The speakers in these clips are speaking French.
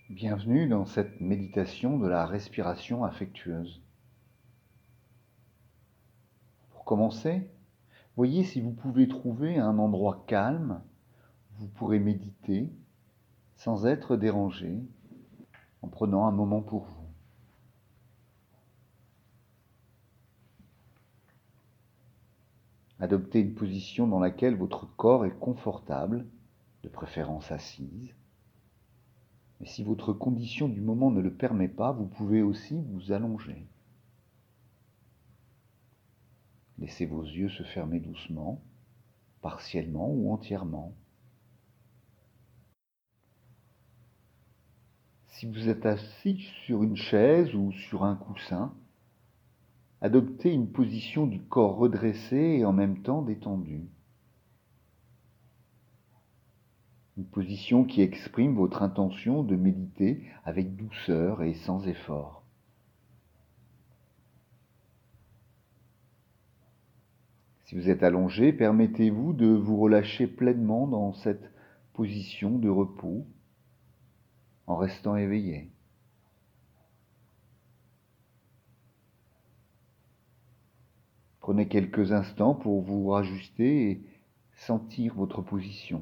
Bienvenue dans cette méditation de la respiration affectueuse. Pour commencer, voyez si vous pouvez trouver un endroit calme où vous pourrez méditer sans être dérangé, en prenant un moment pour vous. Adoptez une position dans laquelle votre corps est confortable, de préférence assise. Mais si votre condition du moment ne le permet pas, vous pouvez aussi vous allonger. Laissez vos yeux se fermer doucement, partiellement ou entièrement. Si vous êtes assis sur une chaise ou sur un coussin, adoptez une position du corps redressé et en même temps détendu. Une position qui exprime votre intention de méditer avec douceur et sans effort. Si vous êtes allongé, permettez-vous de vous relâcher pleinement dans cette position de repos en restant éveillé. Prenez quelques instants pour vous rajuster et sentir votre position.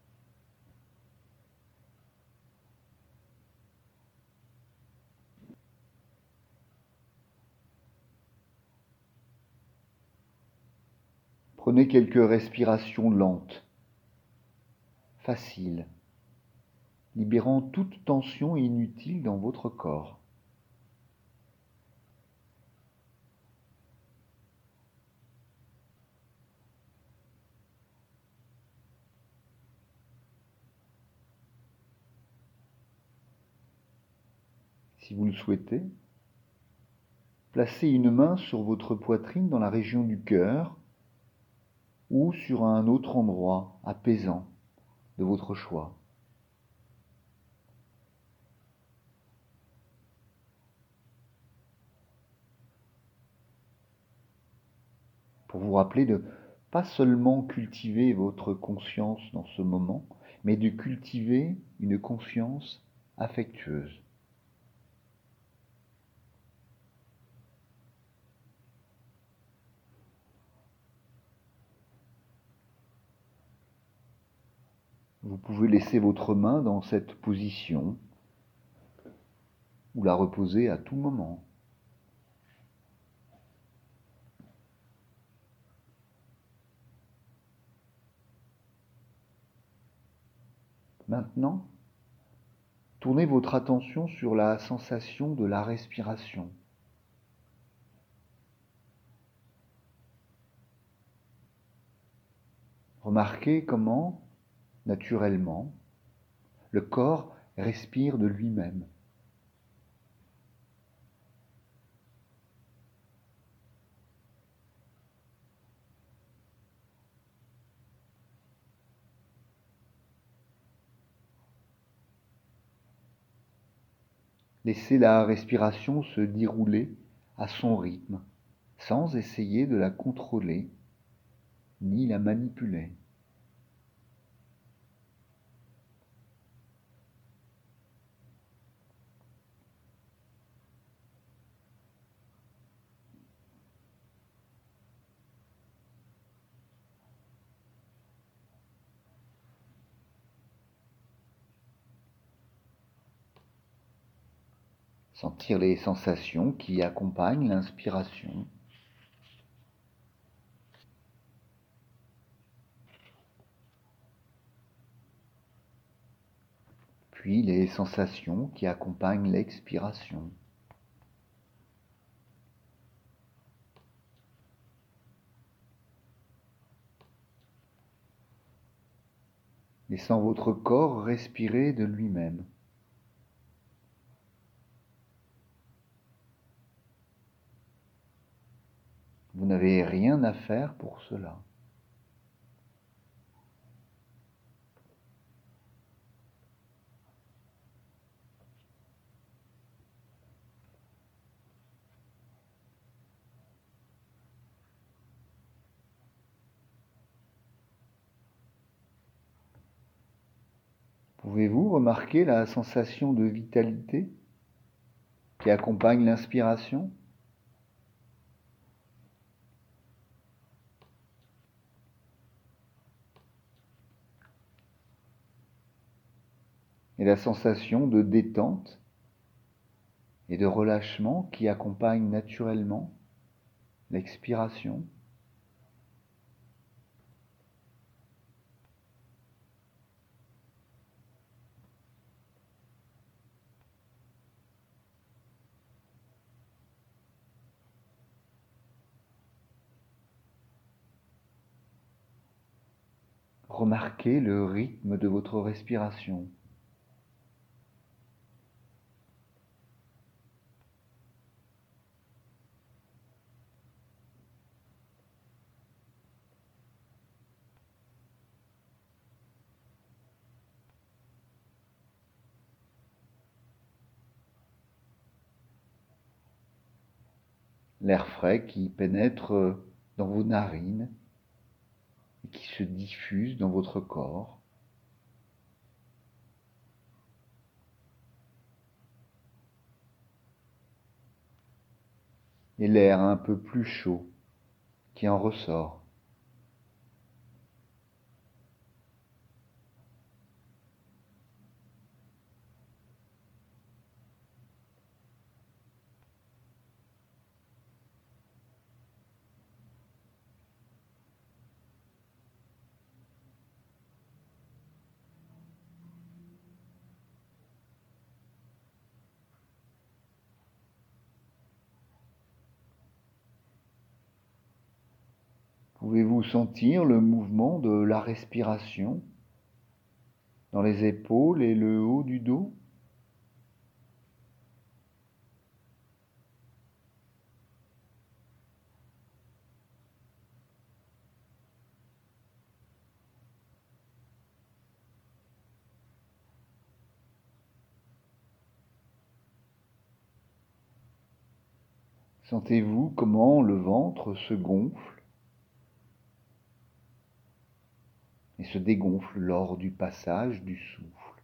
Prenez quelques respirations lentes, faciles, libérant toute tension inutile dans votre corps. Si vous le souhaitez, placez une main sur votre poitrine dans la région du cœur ou sur un autre endroit apaisant de votre choix. Pour vous rappeler de pas seulement cultiver votre conscience dans ce moment, mais de cultiver une conscience affectueuse. Vous pouvez laisser votre main dans cette position ou la reposer à tout moment. Maintenant, tournez votre attention sur la sensation de la respiration. Remarquez comment, naturellement, le corps respire de lui-même. Laissez la respiration se dérouler à son rythme, sans essayer de la contrôler ni la manipuler. Sentir les sensations qui accompagnent l'inspiration. Puis les sensations qui accompagnent l'expiration. Laissant votre corps respirer de lui-même. Vous n'avez rien à faire pour cela. Vous Pouvez-vous remarquer la sensation de vitalité qui accompagne l'inspiration ? Et la sensation de détente et de relâchement qui accompagne naturellement l'expiration. Remarquez le rythme de votre respiration. L'air frais qui pénètre dans vos narines et qui se diffuse dans votre corps. Et l'air un peu plus chaud qui en ressort. Pouvez-vous sentir le mouvement de la respiration dans les épaules et le haut du dos ? Sentez-vous comment le ventre se gonfle et se dégonfle lors du passage du souffle.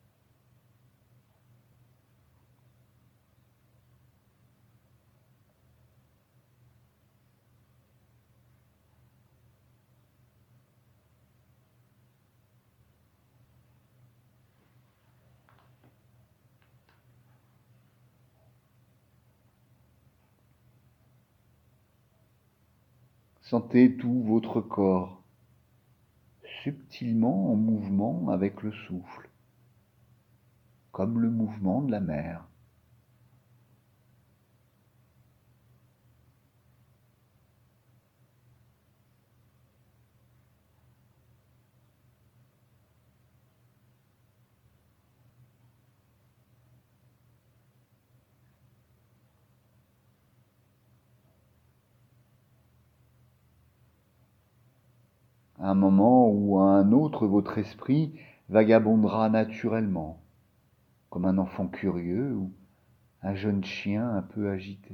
Sentez tout votre corps subtilement en mouvement avec le souffle, comme le mouvement de la mer. À un moment ou à un autre, votre esprit vagabondera naturellement, comme un enfant curieux ou un jeune chien un peu agité.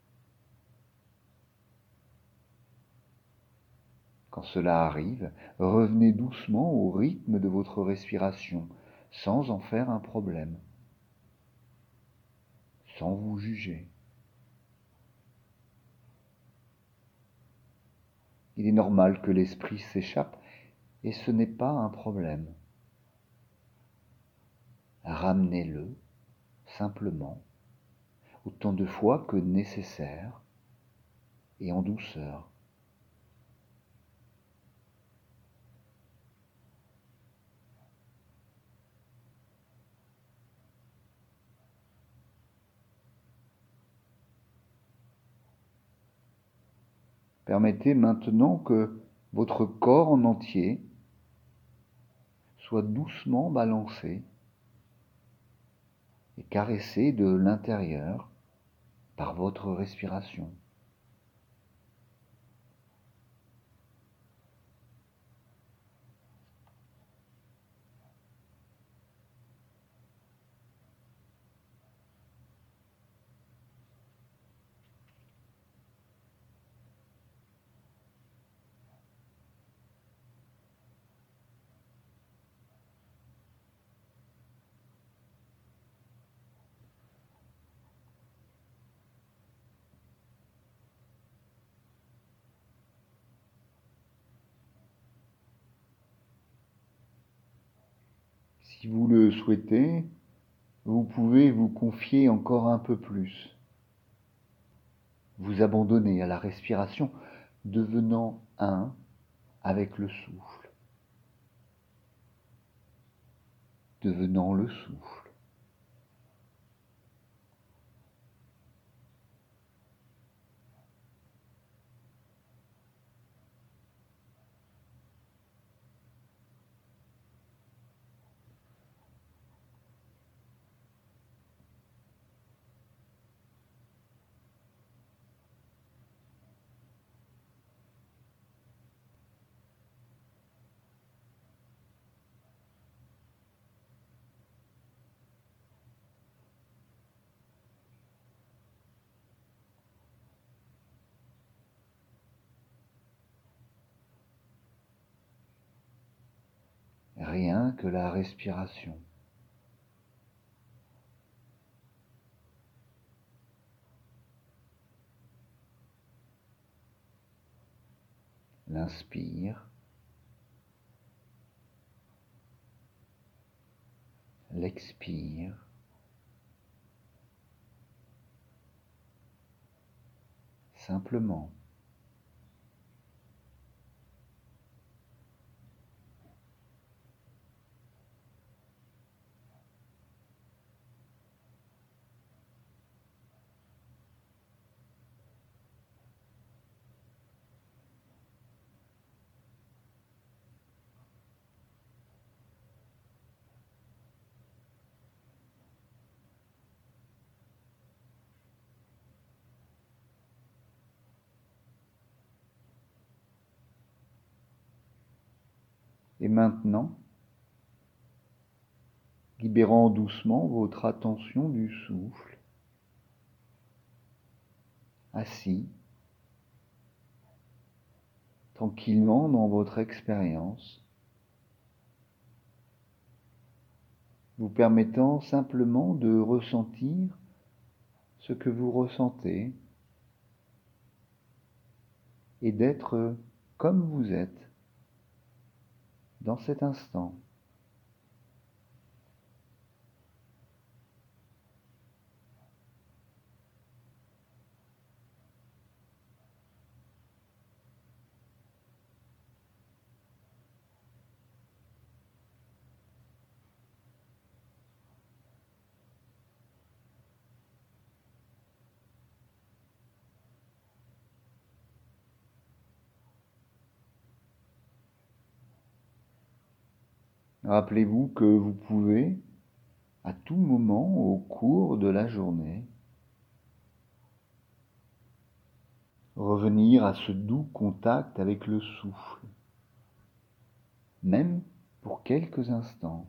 Quand cela arrive, revenez doucement au rythme de votre respiration, sans en faire un problème, sans vous juger. Il est normal que l'esprit s'échappe, et ce n'est pas un problème. Ramenez-le, simplement, autant de fois que nécessaire, et en douceur. Permettez maintenant que votre corps en entier soit doucement balancé et caressé de l'intérieur par votre respiration. Si vous le souhaitez, vous pouvez vous confier encore un peu plus. Vous abandonner à la respiration, devenant un avec le souffle. Devenant le souffle. Rien que la respiration. L'inspire, l'expire, simplement. Et maintenant, libérant doucement votre attention du souffle, assis, tranquillement dans votre expérience, vous permettant simplement de ressentir ce que vous ressentez et d'être comme vous êtes dans cet instant. Rappelez-vous que vous pouvez, à tout moment au cours de la journée, revenir à ce doux contact avec le souffle, même pour quelques instants.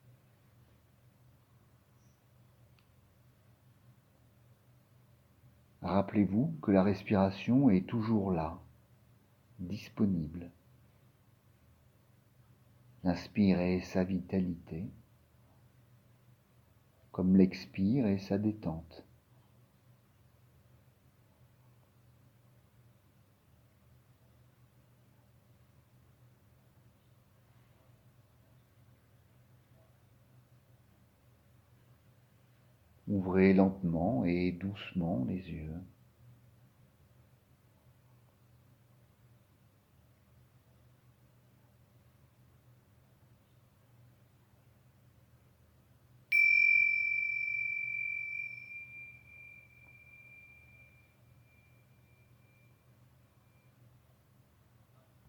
Rappelez-vous que la respiration est toujours là, disponible. L'inspire est sa vitalité, comme l'expire est sa détente. Ouvrez lentement et doucement les yeux.